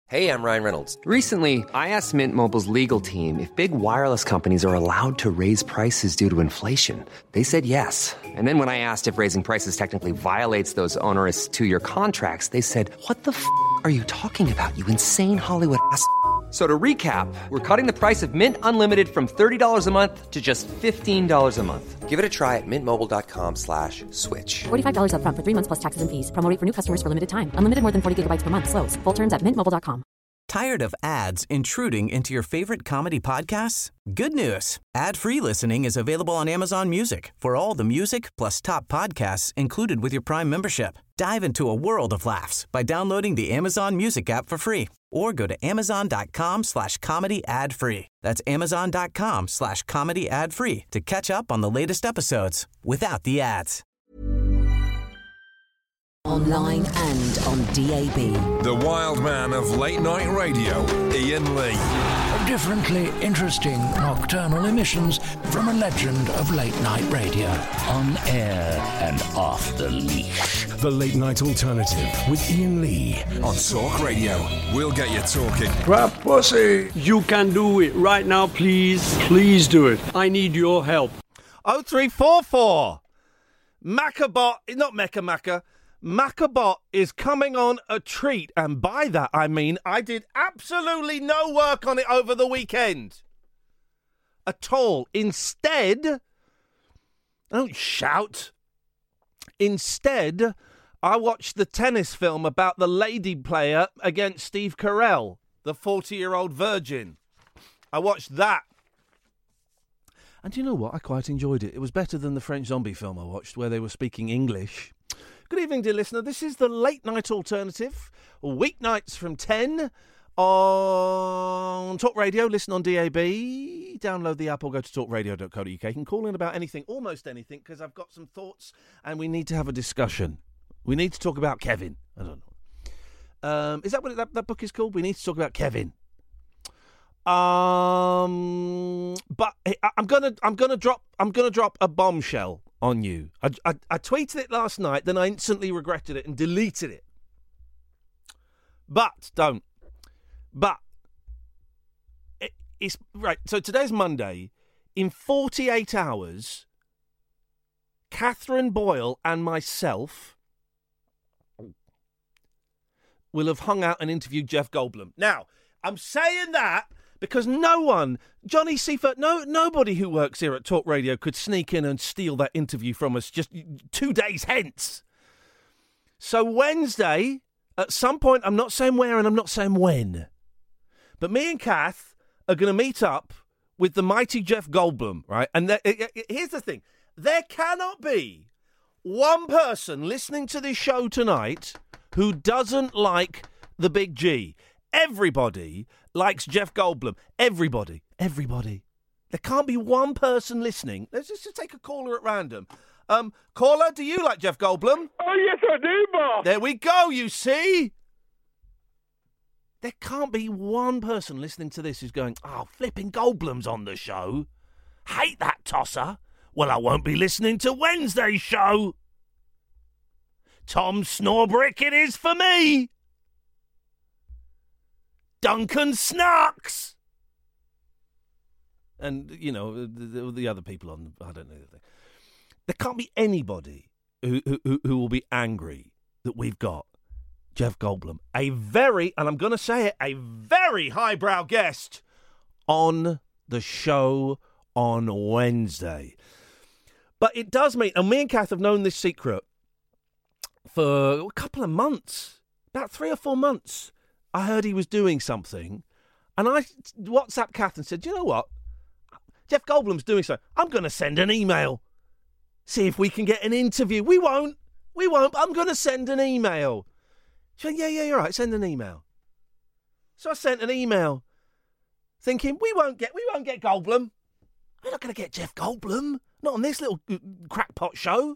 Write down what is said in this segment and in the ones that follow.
Hey, I'm Ryan Reynolds. Recently, I asked Mint Mobile's legal team if big wireless companies are allowed to raise prices due to inflation. They said yes. And then when I asked if raising prices technically violates those onerous two-year contracts, they said, "What the f*** are you talking about, you insane Hollywood ass?" So to recap, we're cutting the price of Mint Unlimited from $30 a month to just $15 a month. Give it a try at mintmobile.com/switch. $45 up front for 3 months plus taxes and fees. Promo rate for new customers for limited time. Unlimited more than 40 gigabytes per month. Slows full terms at mintmobile.com. Tired of ads intruding into your favorite comedy podcasts? Good news. Ad-free listening is available on Amazon Music for all the music plus top podcasts included with your Prime membership. Dive into a world of laughs by downloading the Amazon Music app for free or go to amazon.com/comedy ad-free. That's amazon.com/comedy ad-free to catch up on the latest episodes without the ads. Online and on DAB. The wild man of late night radio, Ian Lee. Differently interesting nocturnal emissions from a legend of late night radio. On air and off the leash. The Late Night Alternative with Ian Lee on Talk Radio. We'll get you talking. Grab pussy. You can do it right now, please. Please do it. I need your help. 0344. Macabot, not Macca. Macabot is coming on a treat, and by that I mean I did absolutely no work on it over the weekend. At all. Instead, don't shout. Instead, I watched the tennis film about the lady player against Steve Carell, the 40-year-old virgin. I watched that. And you know what? I quite enjoyed it. It was better than the French zombie film I watched, where they were speaking English. Good evening, dear listener. This is the Late Night Alternative. Weeknights from 10 on Talk Radio. Listen on DAB. Download the app or go to talkradio.co.uk. You can call in about anything, almost anything, because I've got some thoughts and we need to have a discussion. We need to talk about Kevin. I don't know. Is that what that book is called? We need to talk about Kevin. But I'm gonna drop a bombshell on you. I tweeted it last night, then I instantly regretted it and deleted it. But it's right. So today's Monday. In 48 hours, Catherine Boyle and myself will have hung out and interviewed Jeff Goldblum. Now, I'm saying that because no one, Johnny Seifert, nobody who works here at Talk Radio could sneak in and steal that interview from us just 2 days hence. So Wednesday, at some point, I'm not saying where and I'm not saying when, but me and Kath are going to meet up with the mighty Jeff Goldblum, right? And here's the thing. There cannot be one person listening to this show tonight who doesn't like the Big G. Everybody likes Jeff Goldblum. Everybody. There can't be one person listening. Let's just take a caller at random. Caller, do you like Jeff Goldblum? Oh, yes, I do, boss. There we go, you see? There can't be one person listening to this who's going, oh, flipping Goldblum's on the show. Hate that tosser. Well, I won't be listening to Wednesday's show. Tom Snorbrick it is for me. Duncan Snarks. And, you know, the other people on, I don't know. There can't be anybody who will be angry that we've got Jeff Goldblum, a very, and I'm going to say it, a very highbrow guest on the show on Wednesday. But it does mean, and me and Kath have known this secret for a couple of months, about 3 or 4 months. I heard he was doing something, and I WhatsApped Kath and said, you know what? Jeff Goldblum's doing so. I'm going to send an email. See if we can get an interview. We won't. I'm going to send an email. She went, yeah, you're right. Send an email. So I sent an email thinking, we won't get Goldblum. We're not going to get Jeff Goldblum. Not on this little crackpot show.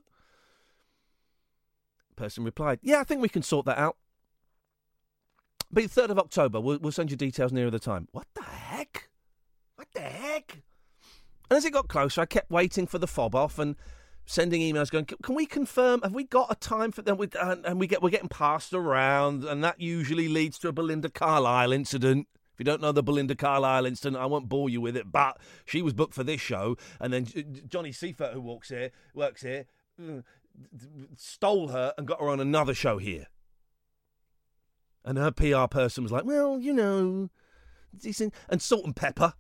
Person replied, yeah, I think we can sort that out. Be the 3rd of October. We'll send you details nearer the time. What the heck? And as it got closer, I kept waiting for the fob off, and sending emails going, can we confirm, have we got a time for them? And we're getting passed around, and that usually leads to a Belinda Carlisle incident. If you don't know the Belinda Carlisle incident, I won't bore you with it, but she was booked for this show, and then Johnny Seifert, who works here, stole her and got her on another show here. And her PR person was like, well, you know, and Salt and Pepper.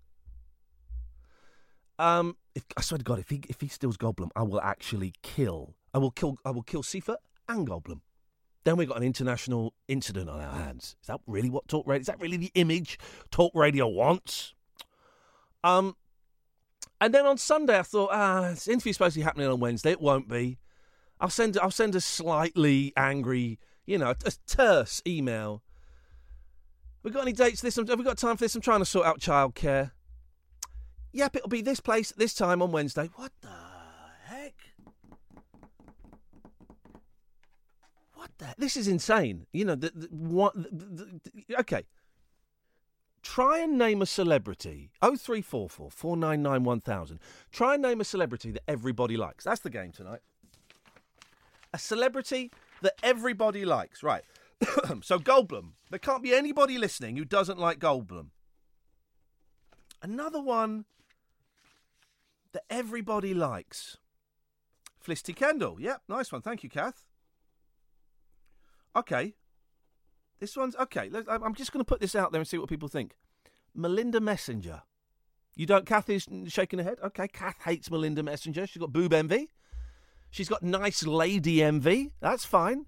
I swear to God, if he steals Goldblum, I will actually kill. I will kill Seifert and Goldblum. Then we've got an international incident on our hands. Is that really what talk radio? Is that really the image talk radio wants? And then on Sunday, I thought, this interview's supposed to be happening on Wednesday. It won't be. I'll send a slightly angry, a terse email. We got any dates for this? Have we got time for this? I'm trying to sort out childcare. Yep, it'll be this place, this time on Wednesday. What the heck? What the heck? This is insane. Okay. Try and name a celebrity. 0344 499 1000. Try and name a celebrity that everybody likes. That's the game tonight. A celebrity that everybody likes. Right. So Goldblum. There can't be anybody listening who doesn't like Goldblum. Another one that everybody likes. Felicity Kendall. Yep, nice one. Thank you, Kath. Okay. This one's... Okay, I'm just going to put this out there and see what people think. Melinda Messenger. You don't... Kath is shaking her head. Okay, Kath hates Melinda Messenger. She's got boob envy. She's got nice lady envy. That's fine.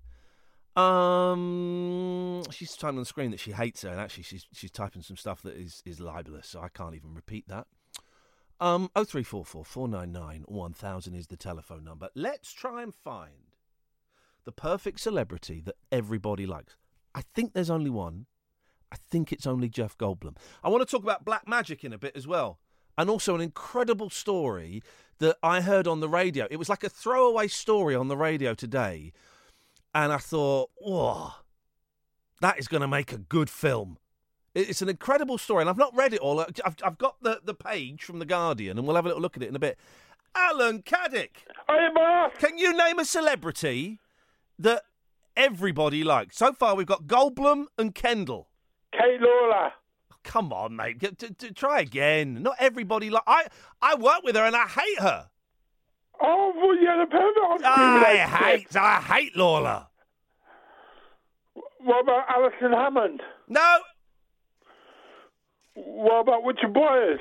She's typing on the screen that she hates her, and actually she's typing some stuff that is libelous, so I can't even repeat that. 0344 499 1000 is the telephone number. Let's try and find the perfect celebrity that everybody likes. I think there's only one. I think it's only Jeff Goldblum. I want to talk about Black Magic in a bit as well. And also an incredible story that I heard on the radio. It was like a throwaway story on the radio today. And I thought, oh, that is going to make a good film. It's an incredible story. And I've not read it all. I've got the page from The Guardian, and we'll have a little look at it in a bit. Alan Caddick. Hey, Mark. Can you name a celebrity that everybody likes? So far, we've got Goldblum and Kendall. Kate Lawler. Come on, mate. Try again. Not everybody I work with her and I hate her. Oh, well, you had a permit on I hate Lawler. What about Alison Hammond? No. What about Richard Byers?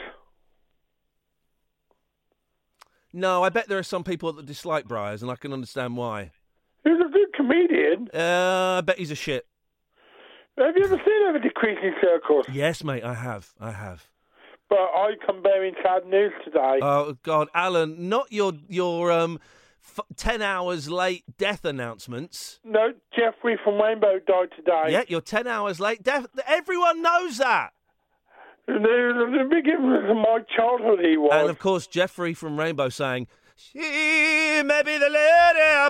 No, I bet there are some people that dislike Byers, and I can understand why. He's a good comedian. I bet he's a shit. Have you ever seen him at Decreasing Circles? Yes, mate, I have. But I come bearing sad news today. Oh, God, Alan, not your 10 hours late death announcements. No, Jeffrey from Rainbow died today. Yeah, you're 10 hours late. Everyone knows that. The beginning of my childhood he was. And, of course, Jeffrey from Rainbow saying, she may be the lady I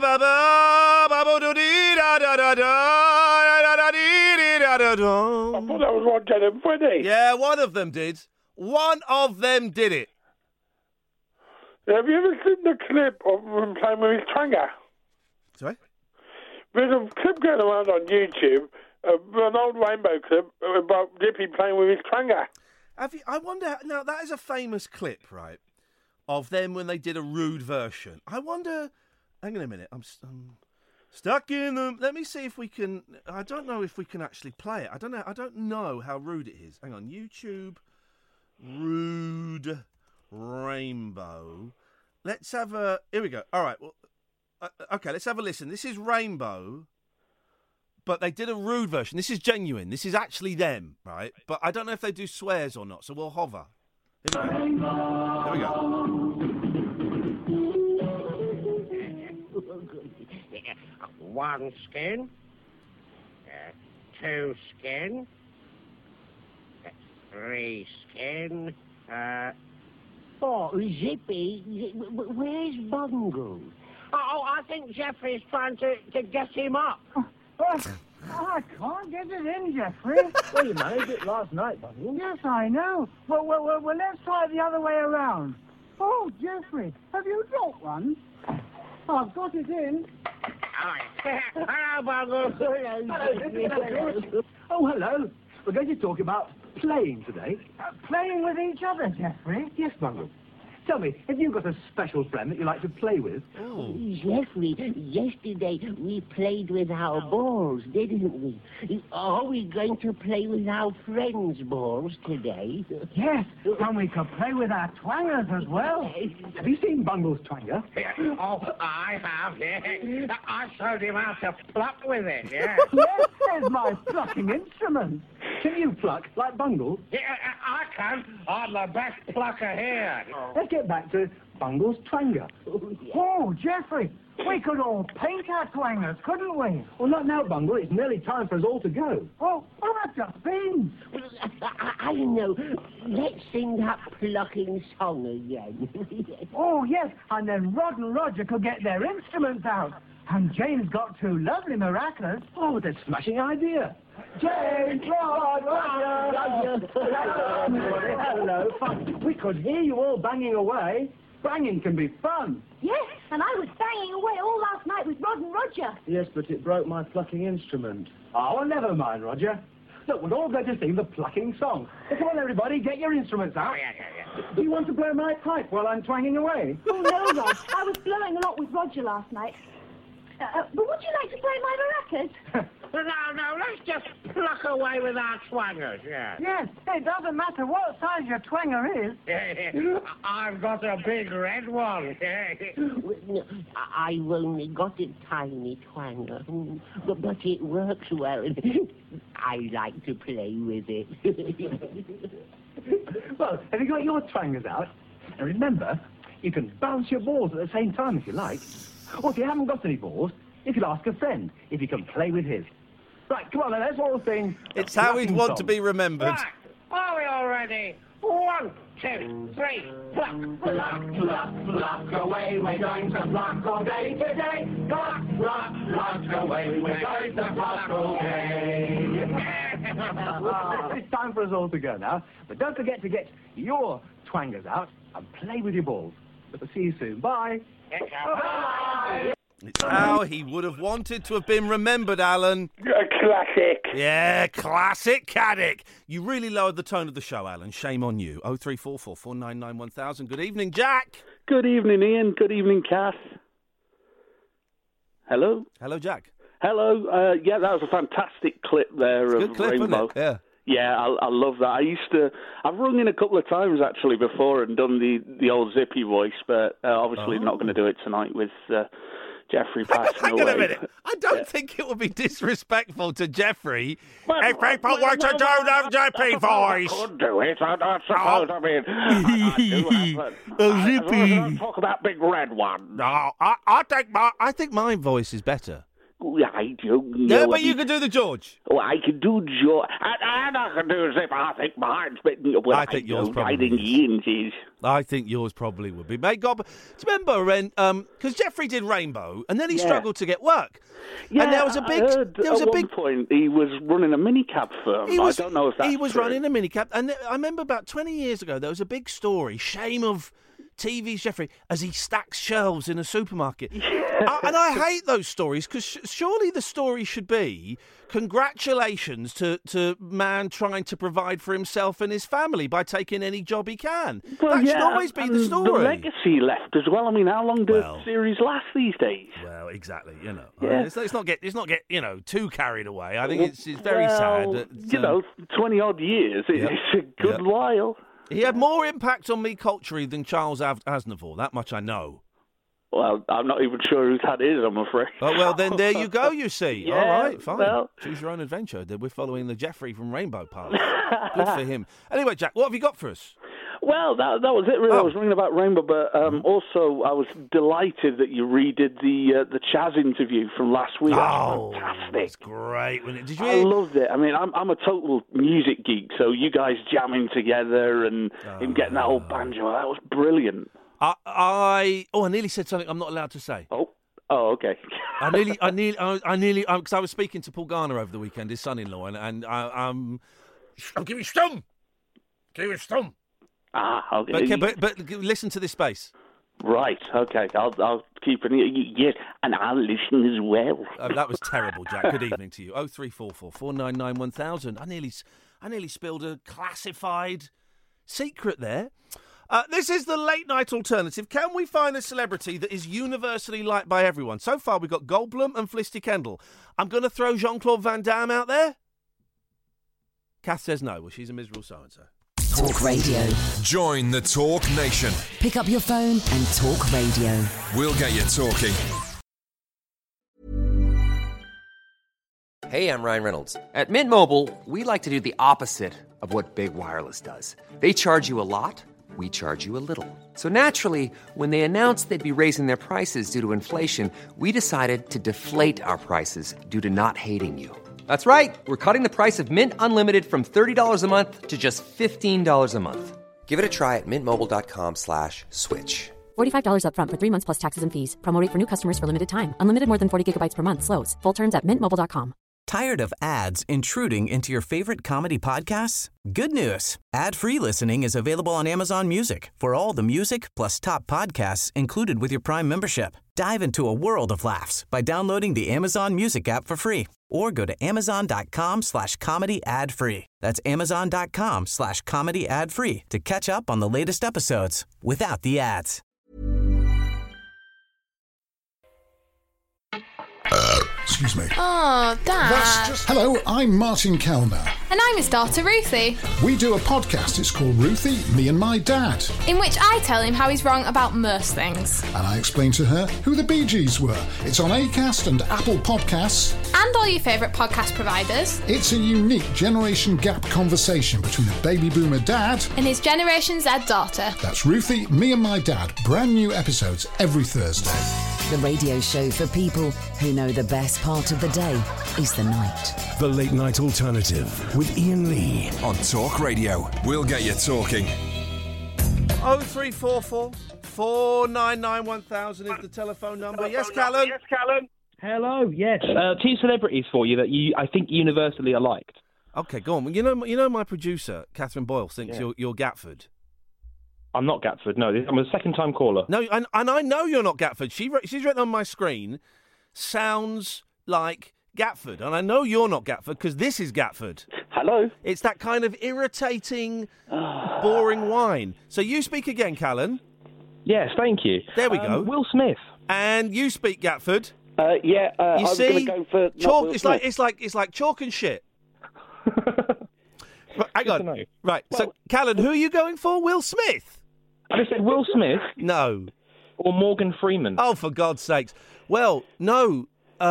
thought that was Ron Dead and Freddy. Yeah, one of them did. One of them did it. Have you ever seen the clip of him playing with his twanga? Sorry? There's a clip going around on YouTube, an old Rainbow clip about Dippy playing with his twanga. I wonder, now that is a famous clip, right, of them when they did a rude version. I wonder, hang on a minute, I'm stuck in them. Let me see if we can, I don't know if we can actually play it. I don't know how rude it is. Hang on, YouTube, rude Rainbow. Let's have here we go. All right, well, okay, let's have a listen. This is Rainbow, but they did a rude version. This is genuine. This is actually them, right? But I don't know if they do swears or not, so we'll hover. Here we go. One skin, two skin, three skin, Zippy, where's Bungle? Oh, I think Jeffrey's trying to get him up. I can't get it in, Jeffrey. Well, you managed it last night, Bungle. Yes, I know. Well, let's try it the other way around. Oh, Jeffrey, have you got one? I've got it in. Hello, Bungles. Hello. Oh, hello. We're going to talk about playing today. Playing with each other, Geoffrey? Yes, Bungle. Tell me, have you got a special friend that you like to play with? Oh, Geoffrey, yesterday we played with our balls, didn't we? Are we going to play with our friends' balls today? Yes, and we could play with our twangers as well. Have you seen Bungle's twanger? Oh, I have, yeah. I showed him how to pluck with it, yeah. Yes, there's my plucking instrument. Can you pluck like Bungle? Yeah, I can. I'm the best plucker here. Let's get back to Bungle's twanger. Oh, Geoffrey, we could all paint our twangers, couldn't we? Well, not now, Bungle. It's nearly time for us all to go. Oh, what have just been? I know. Let's sing that plucking song again. Oh, yes, and then Rod and Roger could get their instruments out. And Jane's got two lovely maracas. Oh, that's a smashing idea. James, Rod, Roger. Hello, fun. We could hear you all banging away. Banging can be fun. Yes, and I was banging away all last night with Rod and Roger. Yes, but it broke my plucking instrument. Oh, well, never mind, Roger. Look, we're all going to sing the plucking song. So come on, everybody, get your instruments out. Yeah. Do you want to blow my pipe while I'm twanging away? Oh, no, Rod. I was blowing a lot with Roger last night. But would you like to play my maracas? No, let's just pluck away with our twangers, yeah. Yes, it doesn't matter what size your twanger is. I've got a big red one. I've only got a tiny twanger, but it works well. I like to play with it. Well, have you got your twangers out? And remember, you can bounce your balls at the same time if you like. Or if you haven't got any balls, you could ask a friend if you can play with his. Right, come on then, let's all sing. It's how we'd want to be remembered. Right, are we all ready? 1, 2, 3, pluck. Pluck, pluck, pluck away, we're going to pluck all day today. Pluck, pluck, pluck away, we're going to pluck all day. It's time for us all to go now, but don't forget to get your twangers out and play with your balls. We'll see you soon. Bye. Bye. It's how he would have wanted to have been remembered, Alan. A classic. Yeah, classic Caddick. You really lowered the tone of the show, Alan. Shame on you. 0344 499 1000. Good evening, Jack. Good evening, Ian. Good evening, Kath. Hello? Hello, Jack. Hello. Yeah, that was a fantastic clip there of Good clip, Rainbow. wasn't it? Yeah. Yeah, I love that. I've rung in a couple of times actually before and done the old zippy voice, but obviously not going to do it tonight with Geoffrey passing Hang away. on a minute. I don't think it would be disrespectful to Geoffrey if people want to do the zippy voice. I could do it, I suppose. I mean, I do have a zippy. Talk about big red one. No, I think my voice is better. I don't know. Yeah, but you can do the George. Oh, I can do George. And I can do Zip. I think mine's better. Well, I think yours probably I think Ian's is. I think yours probably would be. May God... Do you remember when... Because Geoffrey did Rainbow, and then he struggled to get work. Yeah, and there was a big... At one point, he was running a minicab firm. I don't know if that's He was true. running a minicab. And I remember about 20 years ago, there was a big story, shame of TV's Geoffrey, as he stacks shelves in a supermarket. And I hate those stories, because surely the story should be congratulations to man trying to provide for himself and his family by taking any job he can. Well, that should always be the story. The legacy left as well. I mean, how long do series last these days? Well, exactly. You know, Yeah. let's not get too carried away. I think it's very sad. That, 20 odd years. It's a good while. He had more impact on me culturally than Charles Aznavour. That much I know. Well, I'm not even sure who's had his, I'm afraid. Oh, well, then there you go, you see. Yeah, all right, fine. well. Choose your own adventure. We're following the Geoffrey from Rainbow Park. Good for him. Anyway, Jack, what have you got for us? Well, that was it, really. I was ringing about Rainbow, but also I was delighted that you redid the Chaz interview from last week. Oh, fantastic. That's great. Wasn't it? Did you I loved it. I mean, I'm a total music geek, so you guys jamming together and him getting that old banjo, that was brilliant. I nearly said something I'm not allowed to say. Oh, okay. I nearly, because I was speaking to Paul Garner over the weekend, his son-in-law, and I'm giving stum. Ah, okay. But listen to this space. Right, okay. I'll keep an ear. Yes, and I'll listen as well. That was terrible, Jack. Good evening to you. 0344 499 1000. I nearly spilled a classified secret there. This is the late night alternative. Can we find a celebrity that is universally liked by everyone? So far, we've got Goldblum and Felicity Kendall. I'm going to throw Jean-Claude Van Damme out there. Kath says no. Well, she's a miserable so-and-so. Talk Radio. Join the Talk Nation. Pick up your phone and talk radio. We'll get you talking. Hey, I'm Ryan Reynolds. At Mint Mobile, we like to do the opposite of what Big Wireless does. They charge you a lot, we charge you a little. So naturally, when they announced they'd be raising their prices due to inflation, we decided to deflate our prices due to not hating you. That's right. We're cutting the price of Mint Unlimited from $30 a month to just $15 a month. Give it a try at mintmobile.com/switch. $45 up front for 3 months plus taxes and fees. Promo rate for new customers for limited time. Unlimited more than 40 gigabytes per month slows. Full terms at mintmobile.com. Tired of ads intruding into your favorite comedy podcasts? Good news. Ad-free listening is available on Amazon Music for all the music plus top podcasts included with your Prime membership. Dive into a world of laughs by downloading the Amazon Music app for free or go to amazon.com/comedy ad-free. That's amazon.com/comedy ad-free to catch up on the latest episodes without the ads. Excuse me. Oh, Dad. Hello, I'm Martin Kellner. And I'm his daughter, Ruthie. We do a podcast. It's called Ruthie, Me and My Dad. In which I tell him how he's wrong about most things. And I explain to her who the Bee Gees were. It's on Acast and Apple Podcasts. And all your favourite podcast providers. It's a unique generation gap conversation between a baby boomer dad and his Generation Z daughter. That's Ruthie, Me and My Dad. Brand new episodes every Thursday. The radio show for people who know the best part of the day is the night. The Late Night Alternative with Ian Lee on Talk Radio. We'll get you talking. 0344 499 1000 is the telephone number. Yes, Callum? Hello, yes. Two celebrities for you that I think universally are liked. Okay, go on. You know my producer, Catherine Boyle, thinks you're Gatford. I'm not Gatford, no. I'm a second-time caller. No, and I know you're not Gatford. She's written on my screen, sounds like Gatford. And I know you're not Gatford because this is Gatford. Hello. It's that kind of irritating, boring whine. So you speak again, Callan. Yes, thank you. There we go. Will Smith. And you speak Gatford. You I was going to go for chalk. Will It's Smith. like chalk and shit. Hang on. Right. So, Callan, who are you going for? Will Smith? I just said Will Smith. No. Or Morgan Freeman. Oh, for God's sakes. Well, no.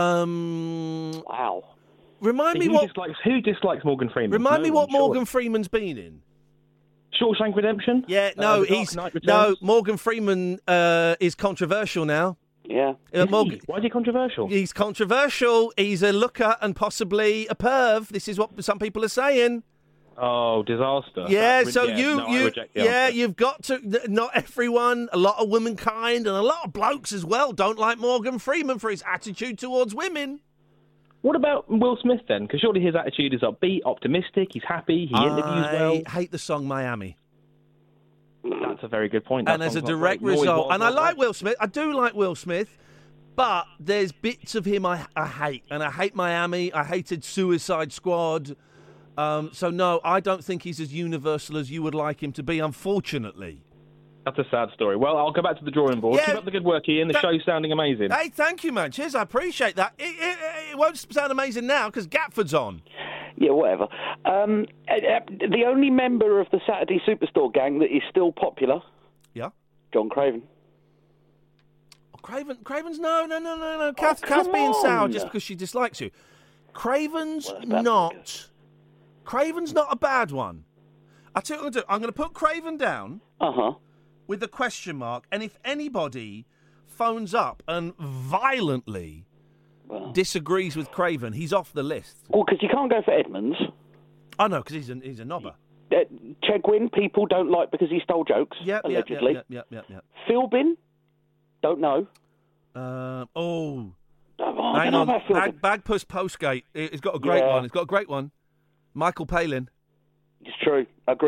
Wow. Remind me who dislikes Morgan Freeman? Remind me what Morgan Freeman's been in. Shawshank Redemption? Yeah, no, Morgan Freeman is controversial now. Yeah. Why is he controversial? He's controversial. He's a looker and possibly a perv. This is what some people are saying. Oh, disaster. Yeah, you've got to. Not everyone, a lot of womankind and a lot of blokes as well don't like Morgan Freeman for his attitude towards women. What about Will Smith then? Because surely his attitude is upbeat, optimistic, he's happy, he interviews well. I hate the song Miami. That's a very good point. And as a direct result, and I like Will Smith, I do like Will Smith, but there's bits of him I hate. And I hate Miami, I hated Suicide Squad. So no, I don't think he's as universal as you would like him to be, unfortunately. That's a sad story. Well, I'll go back to the drawing board. Yeah, keep up the good work, Ian. The show's sounding amazing. Hey, thank you, man. Cheers, I appreciate that. It won't sound amazing now because Gatford's on. Yeah, whatever. The only member of the Saturday Superstore gang that is still popular. Yeah. John Craven. Oh, Craven's no. Kath's being sour just because she dislikes you. Craven's not a bad one. I'll tell you what I'm going to do. I'm going to put Craven down. With a question mark, and if anybody phones up and violently disagrees with Craven, he's off the list. Well, because you can't go for Edmonds. Oh, no, because he's a knobber. Chegwin, people don't like because he stole jokes, allegedly. Yeah. Philbin, don't know. Hang don't know about on. Philbin. Bagpuss Postgate. It's got a great one. It's got a great one. Michael Palin. It's true. Agreed.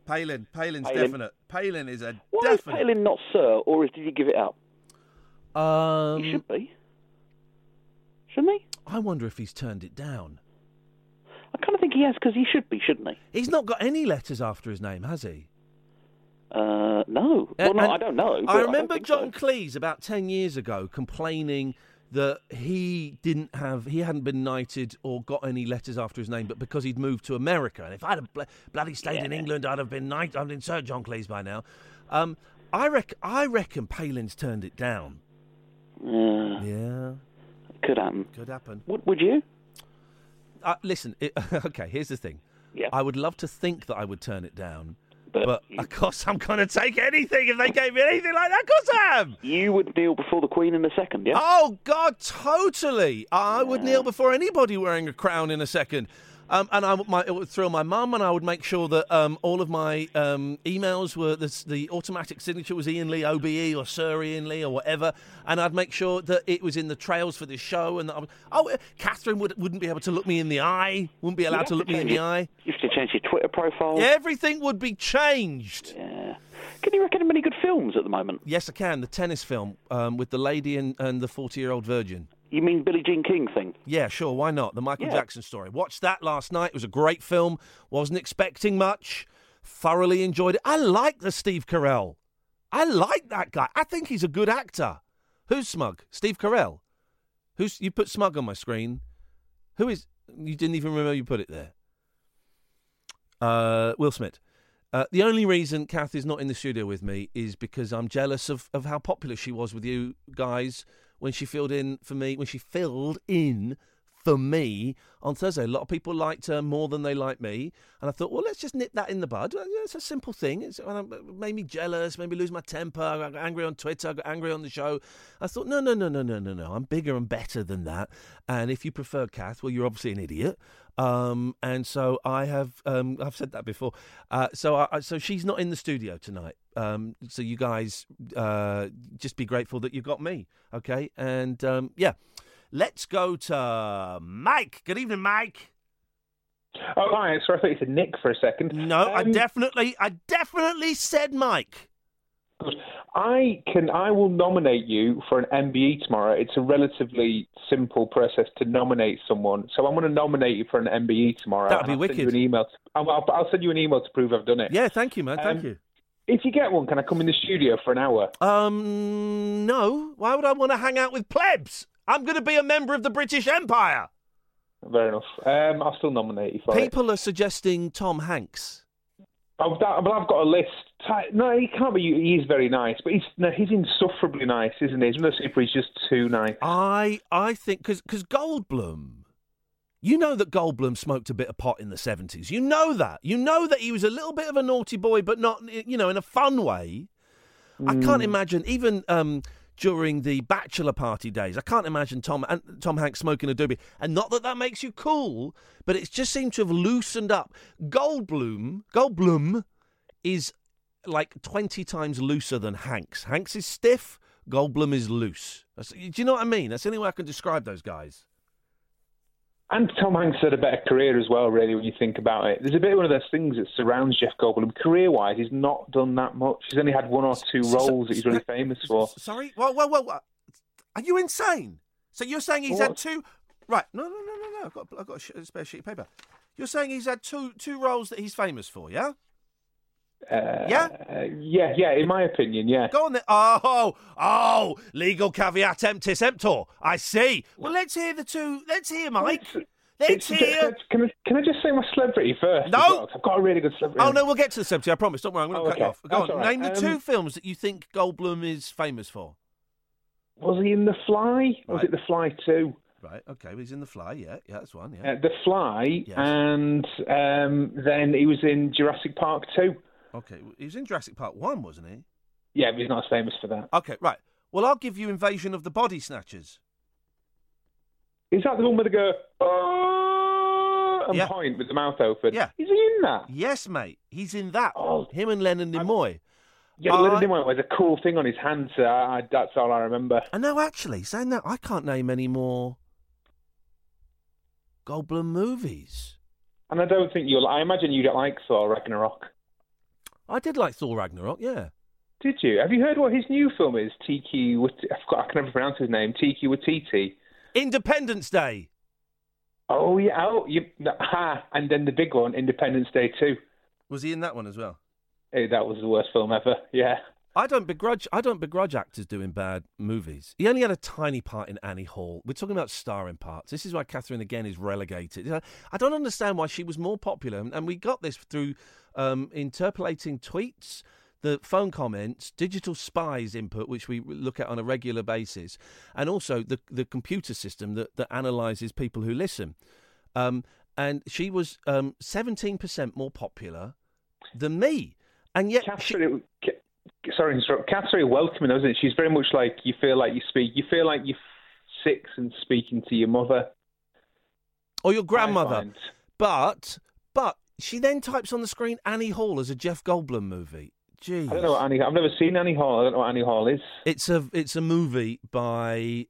Palin's Palin. definite. Palin is a Why definite. is Palin not Sir, or did he give it up? He should be. Shouldn't he? I wonder if he's turned it down. I kind of think he has, because he should be, shouldn't he? He's not got any letters after his name, has he? No. Well, no, I don't know. I remember John Cleese about 10 years ago complaining that he hadn't been knighted or got any letters after his name, but because he'd moved to America. And if I'd have bloody stayed in England, I'd have been knighted. I'd been Sir John Cleese by now. I reckon Palin's turned it down. Yeah. Could happen. Could happen. Would you? Listen, okay, here's the thing. Yeah. I would love to think that I would turn it down, but of course I'm going to take anything if they gave me anything like that. Of course I am. You would kneel before the Queen in a second, yeah? Oh, God, totally. I would kneel before anybody wearing a crown in a second. And it would thrill my mum, and I would make sure that all of my emails were the automatic signature was Ian Lee OBE or Sir Ian Lee or whatever, and I'd make sure that it was in the trails for this show, and that Catherine wouldn't be able to look me in the eye, wouldn't be allowed to look me in the eye. You have to change your Twitter profile. Yeah, everything would be changed. Yeah. Can you recommend any good films at the moment? Yes, I can. The tennis film with the lady and the 40-year-old virgin. You mean Billie Jean King thing? Yeah, sure, why not? The Michael Jackson story. Watched that last night. It was a great film. Wasn't expecting much. Thoroughly enjoyed it. I like the Steve Carell. I like that guy. I think he's a good actor. Who's smug? Steve Carell? You put smug on my screen. Who is... You didn't even remember you put it there. Will Smith. The only reason Kath is not in the studio with me is because I'm jealous of how popular she was with you guys when she filled in for me on Thursday. A lot of people liked her more than they liked me, and I thought, well, let's just nip that in the bud. It's a simple thing. It made me jealous, made me lose my temper. I got angry on Twitter, I got angry on the show. I thought, no. I'm bigger and better than that. And if you prefer Kath, well, you're obviously an idiot. And so I've said that before. So she's not in the studio tonight. So you guys just be grateful that you got me, okay? And yeah, let's go to Mike. Good evening, Mike. Oh, hi. Sorry, I thought you said Nick for a second. No, I definitely said Mike. Good. I will nominate you for an MBE tomorrow. It's a relatively simple process to nominate someone. So I'm going to nominate you for an MBE tomorrow. That'd be wicked. Send you an email. I'll send you an email to prove I've done it. Yeah, thank you, man. Thank you. If you get one, can I come in the studio for an hour? No. Why would I want to hang out with plebs? I'm going to be a member of the British Empire. Fair enough. I'll still nominate you for it. People are suggesting Tom Hanks. I've got a list. No, he can't be. He is very nice, but he's insufferably nice, isn't he? He's just too nice. I think because Goldblum, you know that Goldblum smoked a bit of pot in the 70s. You know that. You know that he was a little bit of a naughty boy, but not in a fun way. I can't imagine even during the bachelor party days. I can't imagine Tom Hanks smoking a doobie. And not that makes you cool, but it's just seemed to have loosened up. Goldblum is like 20 times looser than Hanks. Hanks is stiff, Goldblum is loose. Do you know what I mean? That's the only way I can describe those guys. And Tom Hanks had a better career as well, really, when you think about it. There's a bit of one of those things that surrounds Jeff Goldblum. Career-wise, he's not done that much. He's only had one or two roles that he's really famous for. Sorry? Well, are you insane? So you're saying he's had two... Right, no. I've got a spare sheet of paper. You're saying he's had two roles that he's famous for, yeah? Yeah, in my opinion, yeah. Go on then. Oh, legal caveat emptor emptor. I see. Well, let's hear the two. Let's hear, Mike. Let's hear. Can I just say my celebrity first? No. Well? I've got a really good celebrity. Oh, no, we'll get to the celebrity, I promise. Don't worry, I'm going to cut you off. Go on, right. Name the two films that you think Goldblum is famous for. Was he in The Fly? Or was it The Fly 2? Right, okay, he's in The Fly, yeah, that's one, yeah. The Fly, yes. And then he was in Jurassic Park 2. Okay, he was in Jurassic Park 1, wasn't he? Yeah, but he's not as famous for that. Okay, right. Well, I'll give you Invasion of the Body Snatchers. Is that the one where they go, and point with the mouth open? Yeah. Is he in that? Yes, mate. He's in that. Him and Leonard Nimoy. Yeah, Leonard Nimoy has a cool thing on his hand, so that's all I remember. I know, actually, saying that, I can't name any more Goldblum movies. And I don't think I imagine you don't like Thor Ragnarok. I did like Thor Ragnarok, yeah. Did you? Have you heard what his new film is? I can never pronounce his name. Taika Waititi. Independence Day. Oh, yeah. And then the big one, Independence Day 2. Was he in that one as well? Hey, that was the worst film ever, yeah. I don't begrudge actors doing bad movies. He only had a tiny part in Annie Hall. We're talking about starring parts. This is why Catherine, again, is relegated. I don't understand why she was more popular. And we got this through interpolating tweets, the phone comments, digital spies input, which we look at on a regular basis, and also the computer system that analyses people who listen. And she was 17% more popular than me. And yet... Catherine, sorry, Cat's very welcoming, isn't it? She's very much like, you feel like you're 6 and speaking to your mother. Or your grandmother. But she then types on the screen Annie Hall as a Jeff Goldblum movie. Jeez. I don't know what I've never seen Annie Hall. I don't know what Annie Hall is. It's a movie by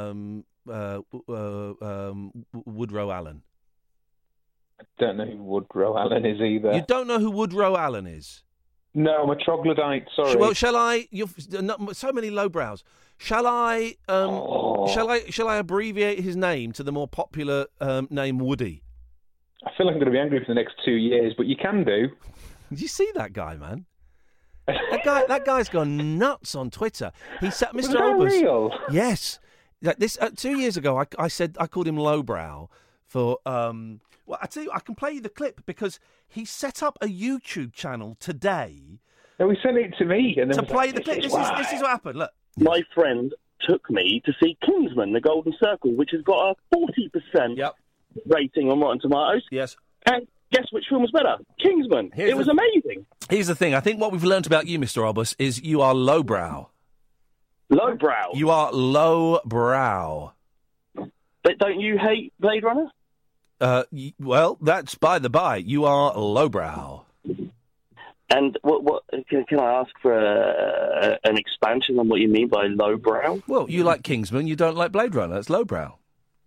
Woodrow Allen. I don't know who Woodrow Allen is either. You don't know who Woodrow Allen is? No, I'm a troglodyte. Sorry. Well, shall I? So many lowbrows. Shall I? Shall I abbreviate his name to the more popular name Woody? I feel like I'm going to be angry for the next 2 years, but you can do. Did you see that guy, man? That guy's gone nuts on Twitter. He said, "Mr. Obus." Real? Yes. This 2 years ago, I said I called him lowbrow for. Well, I tell you, I can play you the clip because he set up a YouTube channel today. No, he sent it to me and then to play the clip. This is what happened. Look, my friend took me to see Kingsman: The Golden Circle, which has got a 40% rating on Rotten Tomatoes. Yes. And guess which film was better? Kingsman. It was amazing. Here's the thing. I think what we've learned about you, Mr. Obus, is you are lowbrow. Lowbrow. You are lowbrow. But don't you hate Blade Runner? Well, that's by the by. You are lowbrow. And what can I ask for an expansion on what you mean by lowbrow? Well, you like Kingsman, you don't like Blade Runner. That's lowbrow.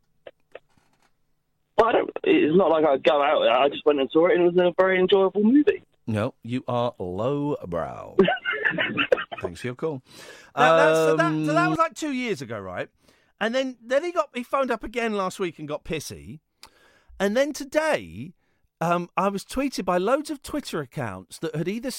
Well, it's not like I go out. I just went and saw it, and it was a very enjoyable movie. No, you are lowbrow. Thanks for your call. So that was like 2 years ago, right? And then he phoned up again last week and got pissy. And then today, I was tweeted by loads of Twitter accounts that had either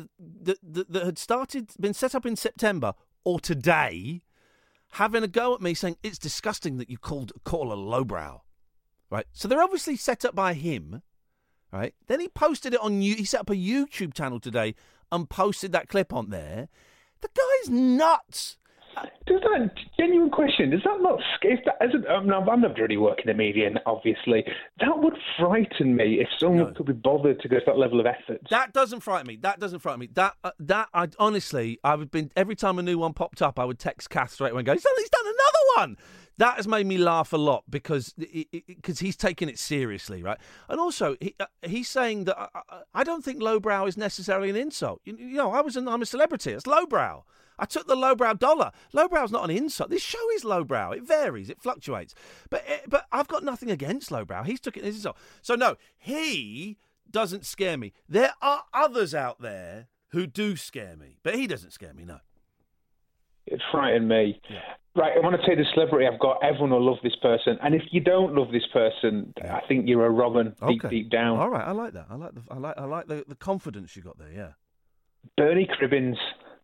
been set up in September or today, having a go at me saying it's disgusting that you call a lowbrow, right? So they're obviously set up by him, right? Then he posted it on. He set up a YouTube channel today and posted that clip on there. The guy's nuts. Does that genuine question? Does that not? I'm not really working in media, obviously. That would frighten me if someone could be bothered to go to that level of effort. That doesn't frighten me. I honestly, every time a new one popped up, I would text Kath straight away and go, "He's done another one." That has made me laugh a lot because he's taking it seriously, right? And also, he's saying that I don't think lowbrow is necessarily an insult. You know, I'm a celebrity. It's lowbrow. I took the lowbrow dollar. Lowbrow's not an insult. This show is lowbrow. It varies. It fluctuates. But I've got nothing against lowbrow. He's took it as an insult. So no, he doesn't scare me. There are others out there who do scare me, but he doesn't scare me. No. It frightened me. Yeah. Right, I want to tell you the celebrity I've got. Everyone will love this person, and if you don't love this person, I think you're a Robin deep down. All right, I like that. I like the confidence you got there. Yeah. Bernie Cribbins.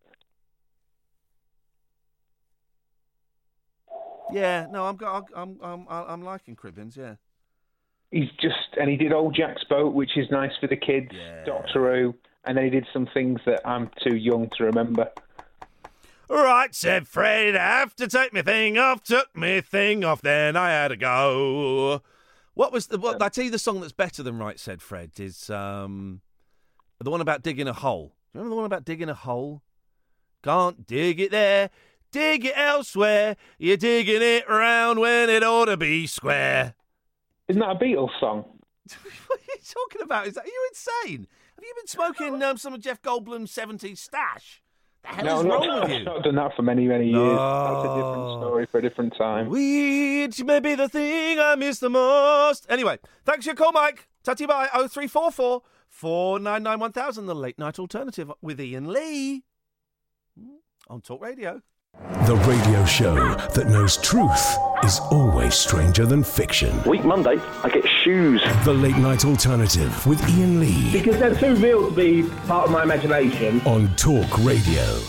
Yeah, no, I'm liking Cribbins. Yeah. He did Old Jack's Boat, which is nice for the kids. Yeah. Doctor Who, and then he did some things that I'm too young to remember. Right, said Fred, I have to take my thing off, took my thing off, then I had to go. I tell you the song that's better than Right, said Fred, is the one about digging a hole. Do you remember the one about digging a hole? Can't dig it there, dig it elsewhere, you're digging it round when it ought to be square. Isn't that a Beatles song? What are you talking about? Are you insane? Have you been smoking some of Jeff Goldblum's 70s stash? The hell is wrong with you? I've not done that for many, many years. That's a different story for a different time. Which may be the thing I miss the most. Anyway, thanks for your call, Mike. Tatty bye. 0344 499 1000, the late night alternative with Ian Lee on Talk Radio. The radio show that knows truth is always stranger than fiction. Week Monday, I get shoes. The late night alternative with Ian Lee Because they're too real to be part of my imagination. on Talk Radio.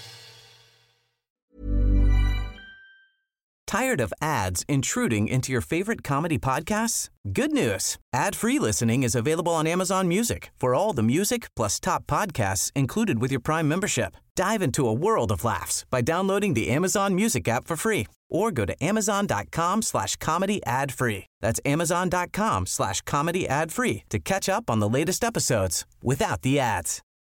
Tired of ads intruding into your favorite comedy podcasts? Good news. Ad-free listening is available on Amazon Music for all the music plus top podcasts included with your Prime membership. Dive into a world of laughs by downloading the Amazon Music app for free or go to amazon.com/comedy ad-free. That's amazon.com/comedy ad-free to catch up on the latest episodes without the ads.